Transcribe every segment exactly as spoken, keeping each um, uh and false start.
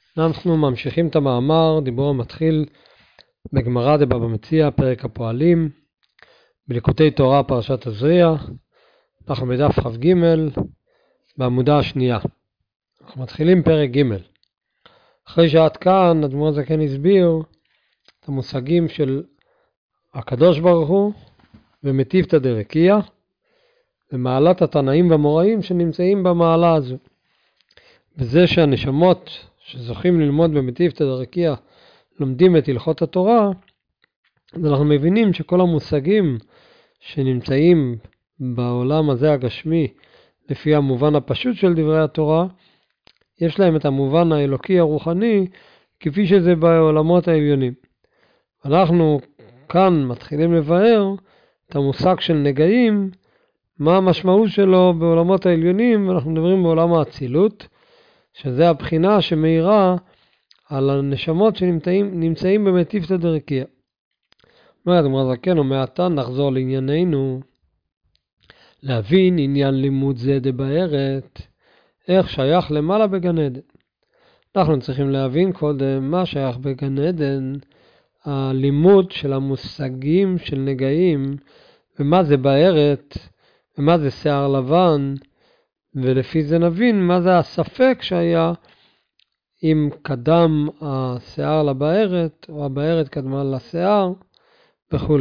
אנחנו ממשיכים את המאמר, דיבור המתחיל בגמרא דבבא מציעא, פרק הפועלים, בליקוטי תורה פרשת תזריע. אנחנו בדף כ"ג בעמודה השנייה. אנחנו מתחילים פרק ג'. אחרי שעד כאן אדמו"ר הזקן הסביר את המושגים של הקדוש ברוך הוא ומטיבתא דרקיע ומעלת התנאים והמוראים שנמצאים במעלה הזו. וזה שהנשמות שזוכים ללמוד במטיבתא דרקיע לומדים את הלכות התורה, אז אנחנו מבינים שכל המושגים שנמצאים בעולם הזה הגשמי לפי המובן הפשוט של דברי התורה, יש להם את המובן האלוקי הרוחני כפי שזה בעולמות העליונים. אנחנו כאן מתחילים לבאר את המושג של נגעים, מה המשמעות שלו בעולמות העליונים, ואנחנו מדברים בעולם האצילות, שזה הבחינה שמאירה על הנשמות שנמצאים נמצאים במטיבתא דרקיע. אומרת אדמו"ר הזקן, ומעתה נחזור לענייננו, להבין עניין לימוד זה דבארת, איך שייך למעלה בגן עדן. אנחנו צריכים להבין קודם מה שייך בגן עדן, הלימוד של המושגים של נגעים, ומה זה בארת, ומה זה שיער לבן, ולפי זה נבין מה זה הספק שהיה, אם קדם השיער לבארת, או הבארת קדמה לשיער, וכו'.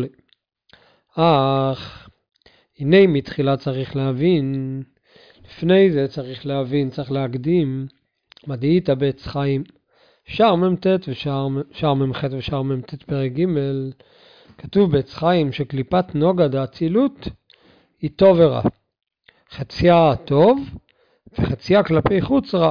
אך, הנה מתחילה צריך להבין, לפני זה צריך להבין, צריך להקדים, מדעית בעץ חיים, שער ממתת ושער ממחת ושער ממתת פרק ג', כתוב בעץ חיים שקליפת נוגה דאצילות היא טוב ורע. חציה טוב וחציה כלפי חוץ רע.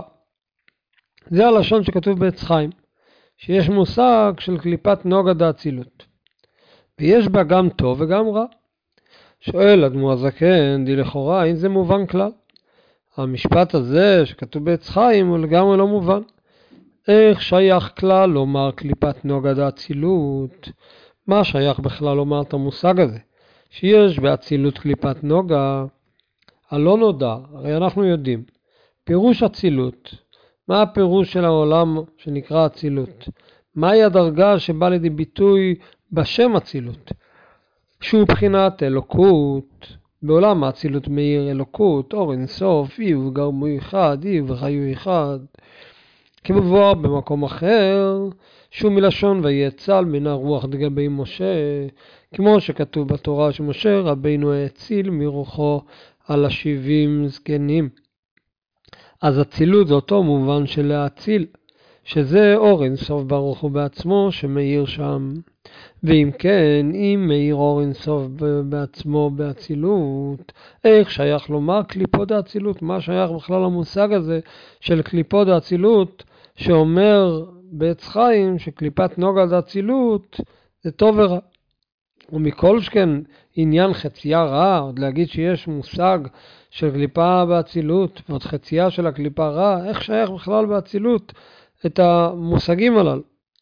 זה הלשון שכתוב בעץ חיים, שיש מושג של קליפת נוגה דאצילות. ויש בה גם טוב וגם רע. שואל אדמו"ר הזקן, די לכאורה, האם זה מובן כלל? המשפט הזה שכתוב בעץ חיים הוא לגמרי לא מובן. איך שייך כלל לומר קליפת נוגה דאצילות? מה שייך בכלל לומר את המושג הזה? שיש באצילות קליפת נוגה, הלא נודע, הרי אנחנו יודעים. פירוש אצילות, מה הפירוש של העולם שנקרא אצילות? מהי הדרגה שבא לידי ביטוי בשם אצילות? שהוא בחינת אלוקות, בעולם האצילות מאיר אלוקות, אור אינסוף, אי וגרמו אחד, אי וחיו אחד. כמבואר במקום אחר, שהוא מלשון ויצל מן הרוח דגבי משה, כמו שכתוב בתורה שמשה רבינו האציל מרוחו על השבעים זקנים. אז אצילות זה אותו מובן של להציל, שזה אור אינסוף ברוך הוא בעצמו שמאיר שם. ואם כן, אם מאיר אור אינסוף בעצמו באצילות, איך שייך לומר קליפות האצילות? מה שייך בכלל למושג הזה של קליפות האצילות, שאומר בעץ חיים שקליפת נוגה דאצילות זה טוב ורע. ומכל שכן עניין חצייה רע, עוד להגיד שיש מושג של קליפה באצילות ועוד חצייה של הקליפה רע, איך שייך בכלל באצילות את המושגים הללו?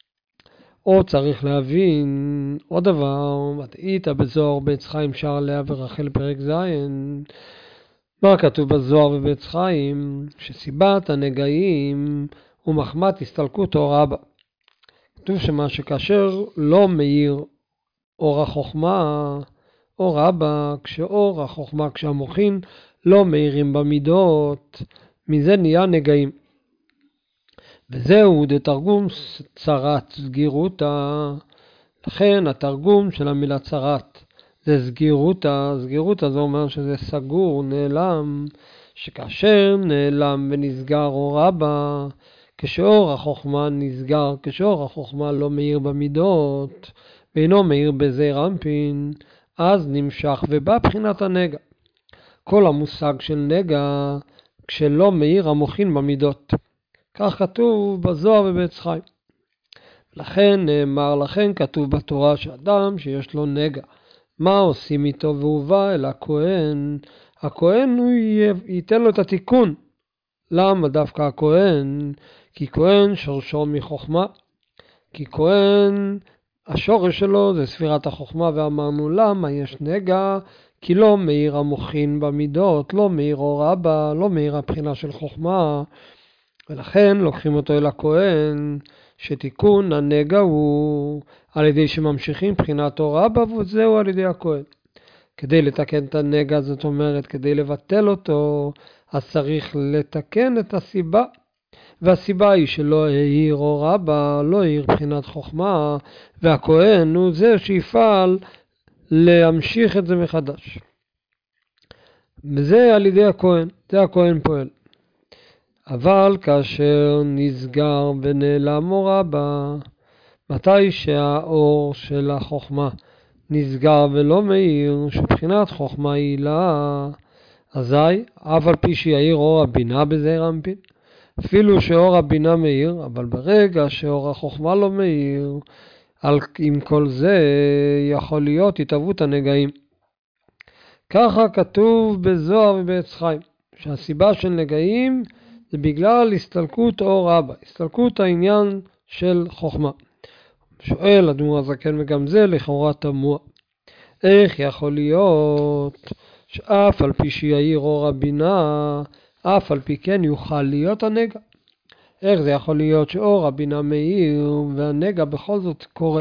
או צריך להבין עוד דבר, מדעית בזוהר בעץ חיים שער לאה ורחל פרק זין, מה כתוב בזוהר ובעץ חיים? שסיבת הנגעים ומחמת הסתלקות אור אבא. כתוב שמה שכאשר לא מאיר אור החוכמה, אור אבא, כשאור החוכמה, כשהמוחין לא מאירים במידות, מזה נהיה נגעים. וזהו דתרגום צרת סגירותה. לכן התרגום של המילה צרת זה סגירותה. סגירותה זה אומר שזה סגור, נעלם, שכאשר נעלם ונסגר אור אבא, כשאור החוכמה נסגר, כשאור החוכמה לא מאיר במידות, ואינו מאיר בזעיר אנפין, אז נמשך ובא בחינת הנגע. כל המושג של נגע כשלא מאיר המוחין במידות. כך כתוב בזוהר ובעץ חיים. לכן נאמר, לכן כתוב בתורה שאדם שיש לו נגע, מה עושים איתו? והוא בא אל הכהן, הכהן הוא ייתן לו את התיקון. למה דווקא הכהן? כי כהן שורשו מחוכמה, כי כהן השורש שלו זה ספירת החוכמה, ואמרנו למה יש נגע? כי לא מאיר המוחין במידות, לא מאיר אור אבא, לא מאיר הבחינה של חוכמה, ולכן לוקחים אותו אל הכהן, שתיקון הנגע הוא על ידי שממשיכים בחינת אור אבא, וזהו על ידי הכהן. כדי לתקן את הנגע, זאת אומרת, כדי לבטל אותו, אז צריך לתקן את הסיבה. והסיבה היא שלא העיר אור אבא, לא העיר בחינת חוכמה, והכהן הוא זה שיפעל להמשיך את זה מחדש. וזה על ידי הכהן, זה הכהן פועל. אבל כאשר נסגר ונעלם אור אבא, מתי שהאור של החוכמה נסגר ולא מאיר, שבחינת חוכמה עילה, אזי, אף על פי שיעיר אור הבינה בזעיר אנפין, אפילו שאור הבינה מאיר, אבל ברגע שאור החוכמה לא מאיר, על, עם כל זה יכול להיות התהוות הנגעים. ככה כתוב בזוהר ובעץ חיים, שהסיבה של נגעים זה בגלל הסתלקות אור אבא, הסתלקות העניין של חוכמה. שואל אדמו"ר הזקן, וגם זה לכאורה תמוה. איך יכול להיות שאף על פי שיעיר אור הבינה, אף על פי כן יוכל להיות הנגע? איך זה יכול להיות שאור הבינה מאיר והנגע בכל זאת קורה?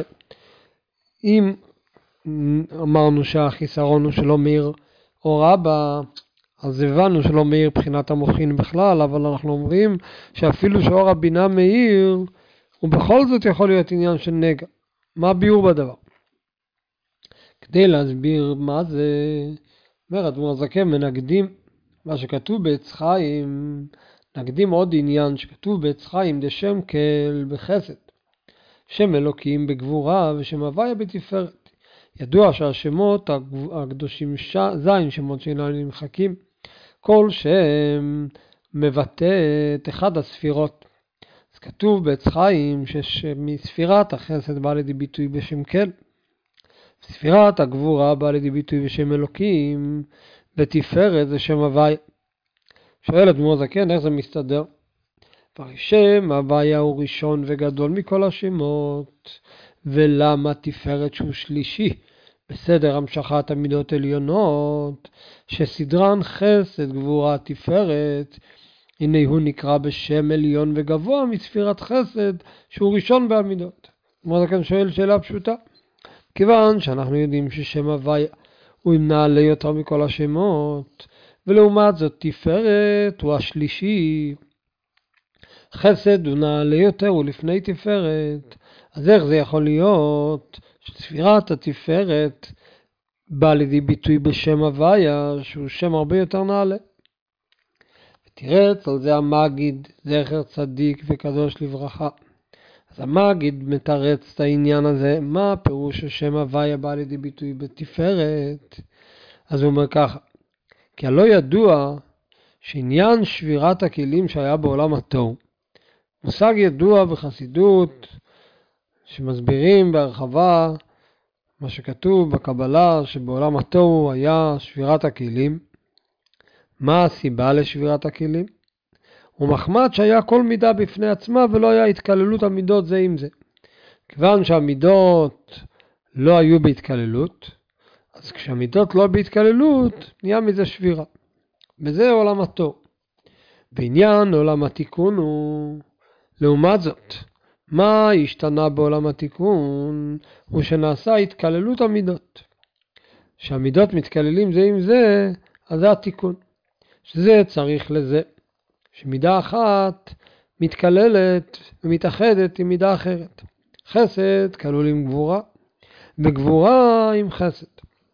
אם אמרנו שהחיסרון הוא שלא מאיר אור אבא, אז הבנו שלא מאיר בחינת המוחין בכלל, אבל אנחנו אומרים שאפילו שאור הבינה מאיר, ובכל זאת יכול להיות עניין של נגע. מה הביאור בדבר? כדי להסביר מה זה, אומר אדמו"ר הזקן, מנגדים מה שכתוב בעץ חיים, נקדים עוד עניין שכתוב בעץ חיים, דשם כל בחסד, שם אלוקים בגבורה ושם הוויה בתפארת. ידוע שהשמות הקדושים ש... זין, שמות שאינם נמחקים, כל שם מבטא את אחד הספירות. אז כתוב בעץ חיים שמספירת החסד בא לידי ביטוי בשם כל, ספירת הגבורה בא לידי ביטוי בשם אלוקים, ותפארת זה שם הוויה. שואל אדמו"ר הזקן, איך זה מסתדר? שם הוויה הוא ראשון וגדול מכל השמות, ולמה תפארת שהוא שלישי בסדר המשכת המידות עליונות, שסדרן חסד גבורה תפארת, הנה הוא נקרא בשם עליון וגבוה מספירת חסד שהוא ראשון בעמידות. אדמו"ר הזקן שואל שאלה פשוטה, כיוון שאנחנו יודעים ששם הוויה הוא נעלה יותר מכל השמות, ולעומת זאת תפארת הוא השלישי, חסד הוא נעלה יותר, הוא לפני תפארת, אז איך זה יכול להיות שספירת התפארת בא לידי ביטוי בשם הוויה, שהוא שם הרבה יותר נעלה? ותרץ על זה המגיד, זכר צדיק וקדוש לברכה. אז המגיד מתרץ את העניין הזה, מה פירוש השם הוויה בא לידי ביטוי בתפארת? אז הוא אומר ככה, כי הלא ידוע שעניין שבירת הכלים שהיה בעולם התוהו, מושג ידוע בחסידות, שמסבירים בהרחבה מה שכתוב בקבלה שבעולם התוהו היה שבירת הכלים. מה הסיבה לשבירת הכלים? הוא מחמד שהיה כל מידה בפני עצמה ולא היה התקללות המידות זה עם זה. כיוון שהמידות לא היו בהתקללות, אז כשהמידות לא בהתקללות נהיה מזה שבירה. וזה עולם התוהו. בעניין עולם התיקון הוא לעומת זאת. מה השתנה בעולם התיקון? הוא שנעשה התקללות המידות. שהמידות מתקללים זה עם זה, אז זה התיקון. שזה צריך לזה. שמידה אחת מתקללת ומתאחדת עם מידה אחרת. חסד כלול עם גבורה, וגבורה עם חסד.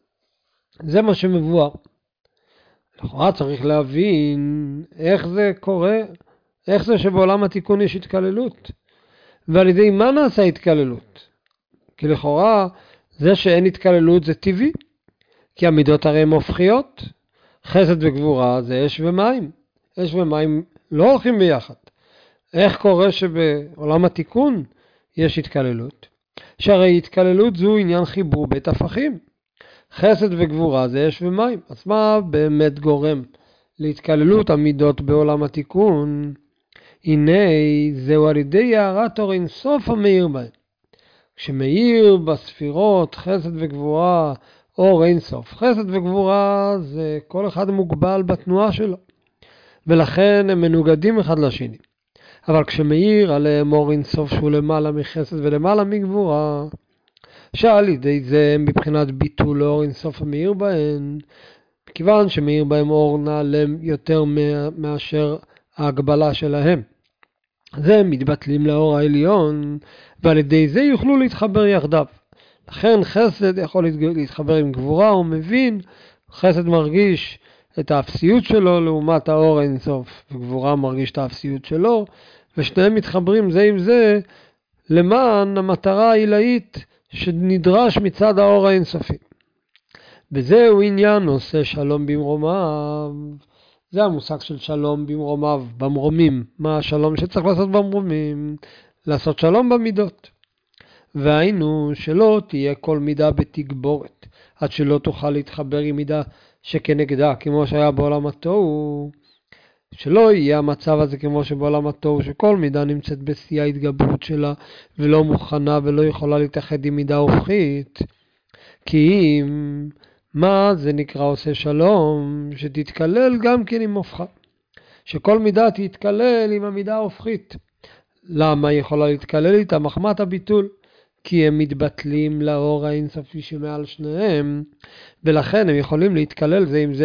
זה מה שמבואר. לכאורה צריך להבין איך זה קורה, איך זה שבעולם התיקון יש התקללות, ועל ידי מה נעשה התקללות? כי לכאורה זה שאין התקללות זה טבעי, כי המידות הרי הן הופכיות, חסד וגבורה זה אש ומים, אש ומים לא הולכים ביחד. איך קורה שבעולם התיקון יש התקללות? שהרי התקללות זו עניין חיבור בית הפכים, חסד וגבורה זה אש ומים, אז מה באמת גורם להתקללות המידות בעולם התיקון? הנה זהו על ידי הערת אור אינסוף המאיר בהם. כשמאיר בספירות חסד וגבורה אור אינסוף, חסד וגבורה זה כל אחד מוגבל בתנועה שלו, ולכן הם מנוגדים אחד לשני. אבל כשמאיר עליהם אור אינסוף שהוא למעלה מחסד ולמעלה מגבורה, שעל ידי זה מבחינת ביטול אור אינסוף המאיר בהן, כיוון שמאיר בהם אור נעלה יותר מאשר ההגבלה שלהם. זה מתבטלים לאור העליון, ועל ידי זה יוכלו להתחבר יחדיו. לכן חסד יכול להתחבר עם גבורה, הוא מבין, חסד מרגיש את האפסיות שלו לעומת האור האינסוף, וגבורה מרגיש את האפסיות שלו, ושניהם מתחברים זה עם זה למען המטרה העילאית שנדרש מצד האור האינסופי. וזהו עניין עושה שלום במרומיו. זה המושג של שלום במרומיו, במרומים. מה השלום שצריך לעשות במרומים? לעשות שלום במידות. והיינו שלא תהיה כל מידה בתגבורת, עד שלא תוכל להתחבר עם מידה שכנגדה, כמו שהיה בעולם התוהו. שלא יהיה המצב הזה כמו שבעולם התוהו, שכל מידה נמצאת בשיא ההתגברות שלה, ולא מוכנה ולא יכולה להתאחד עם מידה הופכית. כי אם מה זה נקרא עושה שלום? שתתקלל גם כן עם הופכה. שכל מידה תתקלל עם המידה ההופכית. למה היא יכולה להתקלל איתה? מחמת הביטול. כי הם מתבטלים לאור האינסופי שמעל שניהם, ולכן הם יכולים להתקלל זה עם זה.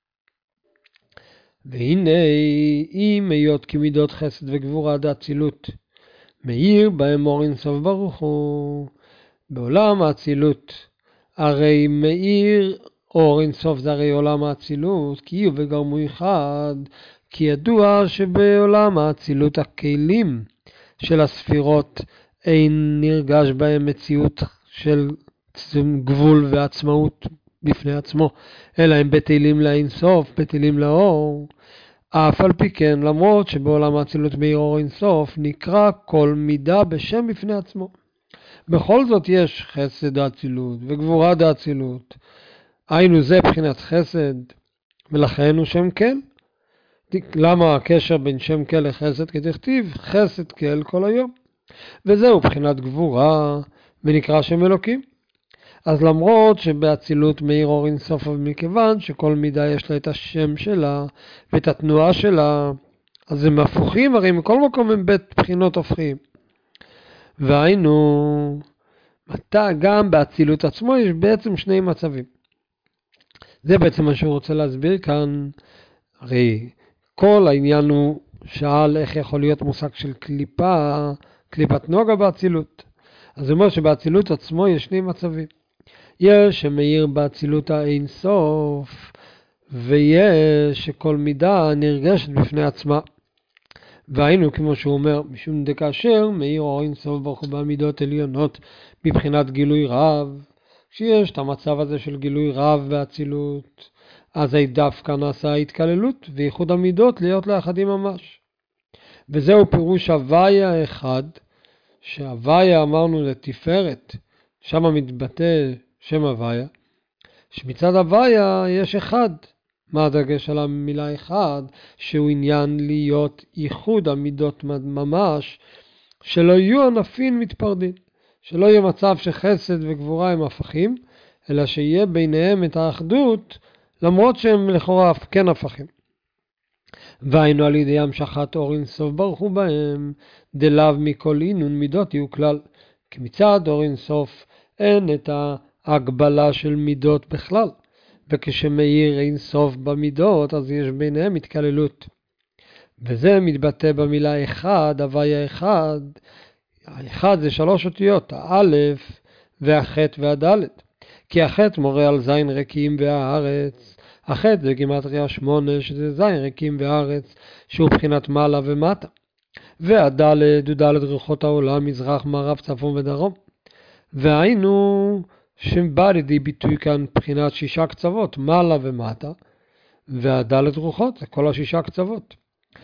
והנה, אם היות כמידות חסד וגבורה דאצילות, מאיר בהם אור אינסוף ברוך הוא, בעולם האצילות, הרי מאיר אור אינסוף זה הרי עולם האצילות, כי יהיו וגרמו אחד, כי ידוע שבעולם האצילות הכלים של הספירות אין נרגש בהם מציאות של גבול ועצמאות בפני עצמו, אלא הם בטלים לאינסוף, בטלים לאור. אף על פי כן, למרות שבעולם האצילות מאיר אור אינסוף, נקרא כל מידה בשם בפני עצמו. בכל זאת יש חסד האצילות וגבורה דאצילות. היינו זה בחינת חסד, ולכן הוא שם כל. למה הקשר בין שם כל לחסד? כתכתיב חסד כל כל היום. וזהו בחינת גבורה, ונקרא שם אלוקים. אז למרות שבאצילות מאיר אור אינסוף, מכיוון שכל מידה יש לה את השם שלה ואת התנועה שלה, אז הם הפוכים, הרי מכל מקום הם בית בחינות הופכים. והיינו, גם באצילות עצמו יש בעצם שני מצבים. זה בעצם מה שהוא רוצה להסביר כאן. הרי כל העניין הוא שאל איך יכול להיות מושג של קליפה, קליפת נוגה באצילות. אז הוא אומר שבאצילות עצמו יש שני מצבים. יש שמאיר באצילות האין סוף, ויש שכל מידה נרגשת בפני עצמה. והיינו כמו שהוא אומר, משום דכאשר מאיר אור אין סוף ברוך הוא בעמידות עליונות מבחינת גילוי רב, כשיש את המצב הזה של גילוי רב באצילות, אז דווקא נעשה ההתקללות וייחוד המידות להיות לאחדים ממש. וזהו פירוש הוויה אחד, שהוויה אמרנו לתפארת, שם מתבטא שם הוויה, שמצד הוויה יש אחד. מה הדגש על המילה אחד? שהוא עניין להיות ייחוד המידות ממש, שלא יהיו ענפים מתפרדים, שלא יהיה מצב שחסד וגבורה הם הפכים, אלא שיהיה ביניהם את האחדות, למרות שהם לכאורה כן הפכים. והיינו על ידי המשכת אור אינסוף ברוך הוא בהם, דלאו מכל אינון מידות יהיו כלל. כי מצד אור אינסוף אין את ההגבלה של מידות בכלל. וכשמאיר אינסוף במידות, אז יש ביניהם התקללות. וזה מתבטא במילה אחד, הוויה אחד. האחד זה שלוש אותיות, האלף והחט והדלת. כי החט מורה על זין ריקים והארץ. החט זה גימטריה שמונה, שזה זין ריקים והארץ, שהוא בחינת מעלה ומטה. והדלת הוא דלת רוחות העולם, מזרח, מערב, צפון ודרום. והיינו שבא לידי ביטוי כאן בחינת שישה קצוות, מעלה ומטה, והדלת רוחות זה כל השישה קצוות.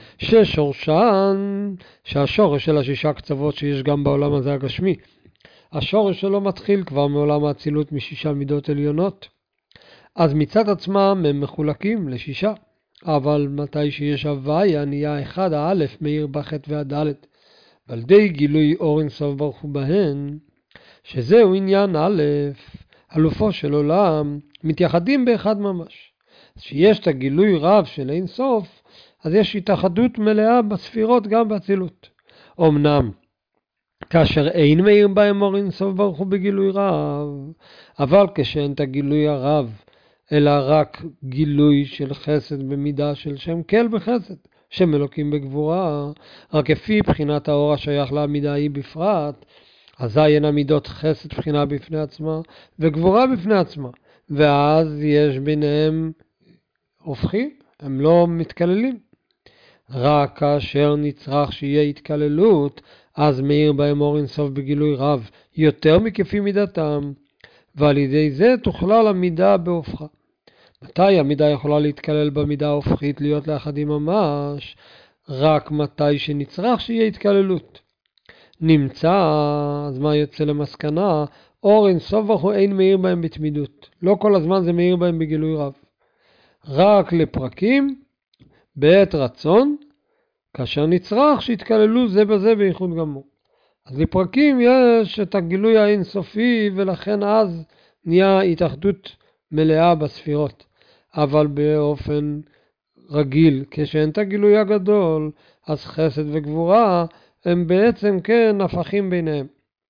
ששורשן, שהשורש של השישה קצוות שיש גם בעולם הזה הגשמי, השורש שלו מתחיל כבר מעולם האצילות משישה מידות עליונות. אז מצד עצמם הם מחולקים לשישה, אבל מתי שיש הוויה נהיה אחד, האלף מאיר בחט והדלת, ועל די גילוי אור אינסוף ברוך הוא בהן, שזהו עניין א', אלופו של עולם, מתייחדים באחד ממש. שיש את הגילוי רב של אין סוף, אז יש התאחדות מלאה בספירות גם באצילות. אמנם, כאשר אין מאיר בהם אור אין סוף ברוך הוא בגילוי רב, אבל כשאין את הגילוי הרב, אלא רק גילוי של חסד במידה של שם כל בחסד, שם אלוקים בגבורה, רק לפי בחינת האור השייך לעמידה היא בפרט, אזי אין המידות חסד בחינה בפני עצמה, וגבורה בפני עצמה, ואז יש ביניהם הופכים, הם לא מתקללים. רק כאשר נצרך שיהיה התקללות, אז מאיר בהם אור אין סוף בגילוי רב, יותר מכפי מידתם, ועל ידי זה תוכלל המידה בהופכה. מתי המידה יכולה להתקלל במידה ההופכית להיות לאחדים ממש? רק מתי שנצרך שיהיה התקללות. נמצא, אז מה יוצא למסקנה? אור אין סוף ברוך הוא אין מאיר בהם בתמידות. לא כל הזמן זה מאיר בהם בגילוי רב. רק לפרקים, בעת רצון, כאשר נצרך שהתקללו זה בזה בייחוד גמור. אז לפרקים יש את הגילוי האינסופי, ולכן אז נהיה התאחדות מלאה בספירות. אבל באופן רגיל, כשאין את הגילוי הגדול, אז חסד וגבורה הם בעצם כן הפכים ביניהם.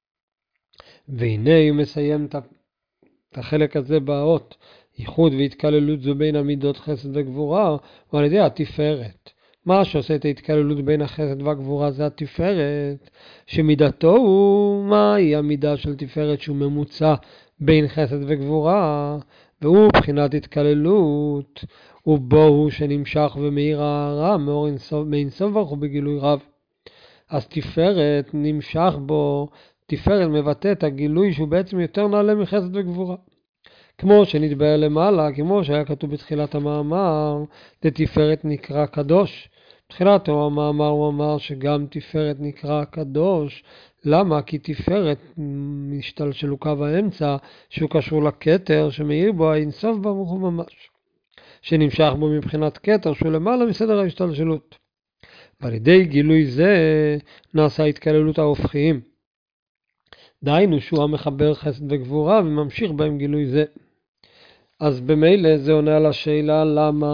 והנה הוא מסיים את החלק הזה באות, ייחוד והתקללות זו בין המידות חסד וגבורה, ועל ידי התפארת. מה שעושה את ההתקללות בין החסד והגבורה זה התפארת, שמידתו הוא, מהי המידה של תפארת שהוא ממוצע בין חסד וגבורה, והוא בחינת התקללות, ובו הוא שנמשך ומאיר הרע מאור אינסוף ברוך הוא בגילוי רב. אז תפארת נמשך בו, תפארת מבטא את הגילוי שהוא בעצם יותר נעלה מחסד וגבורה. כמו שנתבהר למעלה, כמו שהיה כתוב בתחילת המאמר, לתפארת נקרא קדוש. בתחילת המאמר הוא אמר שגם תפארת נקרא קדוש. למה? כי תפארת משתלשלו קו האמצע, שהוא קשור לכתר שמאיר בו האינסוף ברוך הוא ממש, שנמשך בו מבחינת כתר שהוא למעלה מסדר ההשתלשלות. ועל ידי גילוי זה נעשה התקללות ההופכיים. דהיינו שהוא המחבר חסד וגבורה וממשיך בהם גילוי זה. אז במילא זה עונה על השאלה למה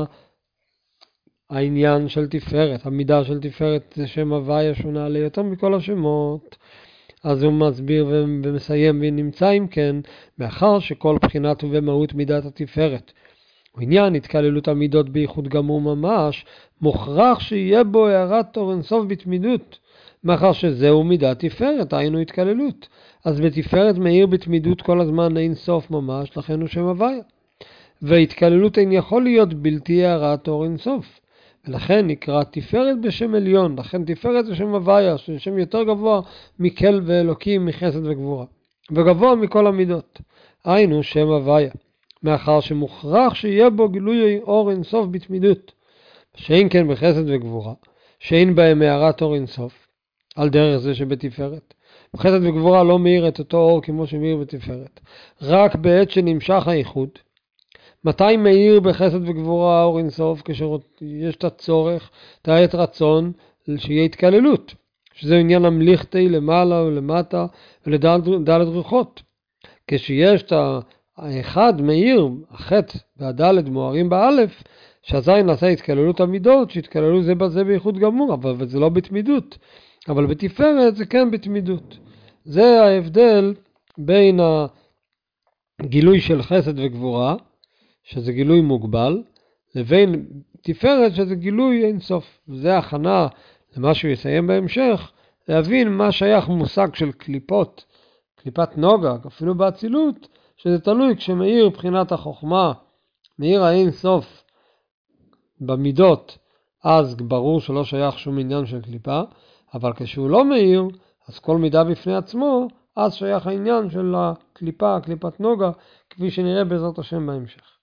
העניין של תפארת, המידה של תפארת זה שם הוויה שהוא נעלה יותר מכל השמות. אז הוא מסביר ומסיים ונמצא אם כן, מאחר שכל בחינת ובמהות מידת התפארת הוא עניין התקללות המידות בייחוד גמור ממש, מוכרח שיהיה בו הערת אור אינסוף בתמידות, מאחר שזהו מידת תפארת, היינו התקללות. אז בתפארת מאיר בתמידות כל הזמן אין סוף ממש, לכן הוא שם הוויה. והתקללות אין יכול להיות בלתי הערת אור אין סוף. ולכן נקרא תפארת בשם עליון, לכן תפארת זה שם הוויה, שזה שם יותר גבוה מכל ואלוקים, מחסד וגבורה. וגבוה מכל המידות. היינו שם הוויה. מאחר שמוכרח שיהיה בו גילוי אור אין סוף בתמידות. שאין כן בחסד וגבורה, שאין בהם הערת אור אין סוף, על דרך זה שבתפארת. בחסד וגבורה לא מאיר את אותו אור כמו שמאיר בתפארת. רק בעת שנמשך הייחוד. מתי מאיר בחסד וגבורה אור אין סוף? כשיש את הצורך, את העת רצון, שיהיה התקללות. שזה עניין המליכתי למעלה ולמטה ולדלת רוחות. כשיש את האחד מאיר, החטא והדלת מוארים באלף, שאזי נעשה התקללות המידות, שהתקללו זה בזה בייחוד גמור, אבל זה לא בתמידות. אבל בתפארת זה כן בתמידות. זה ההבדל בין הגילוי של חסד וגבורה, שזה גילוי מוגבל, לבין תפארת שזה גילוי אינסוף. וזה הכנה למה שהוא יסיים בהמשך, להבין מה שייך מושג של קליפות, קליפת נוגה, אפילו באצילות, שזה תלוי כשמאיר בחינת החוכמה, מאיר האינסוף במידות, אז ברור שלא שייך שום עניין של קליפה, אבל כשהוא לא מאיר, אז כל מידה בפני עצמו, אז שייך העניין של הקליפה, קליפת נוגה, כפי שנראה בעזרת השם בהמשך.